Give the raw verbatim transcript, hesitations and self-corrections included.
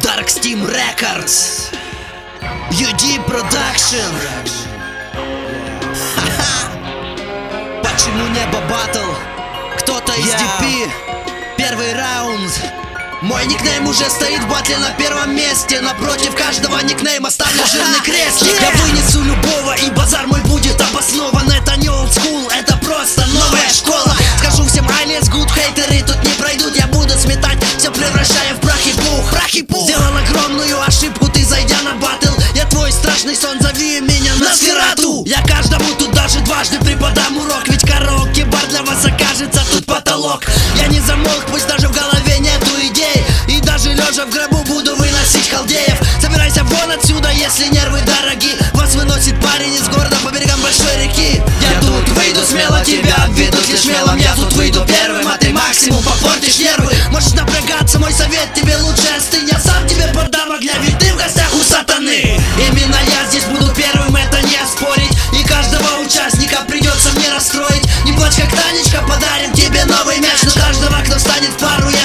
Dark Steam Records, ю ди Production. Почему небо батл? Кто-то из ди пи. Первый раунд. Мой никнейм уже стоит в батле на первом месте. Напротив каждого никнейма ставлю жирный крест. Я вынесу любого, и базар мой будет обоснован. Это не old school, это просто новая школа. Скажу всем aliens good, хейтеры тут не пройдут. Я буду сметать, все превращая в прах и пух. Прах и пух. Сделал огромную ошибку, ты зайдя на батл. Я твой страшный сон, зови меня Носферату. Я каждому тут даже дважды преподам урок. Ведь караоке-бар для вас окажется тут потолок. Я не замолк, пусть даже в голове нету идей. И даже лежа в гробу буду выносить халдеев. Собирайся вон отсюда, если нервы дороги. Вас выносит парень из города по берегам большой реки. Я тут выйду смело, тебя обведут лишь мелом. Я тут выйду первым, а ты максимум попортишь нервы. Можешь напрягаться, мой совет тебе лучше остынь. Я сам тебе подам огня, ведь ты в гостях у сатаны. Именно я здесь буду первым, это не оспорить. И каждого участника придется мне расстроить. Не плачь как Танечка, подарим тебе новый мяч. Но каждого, кто станет в пару,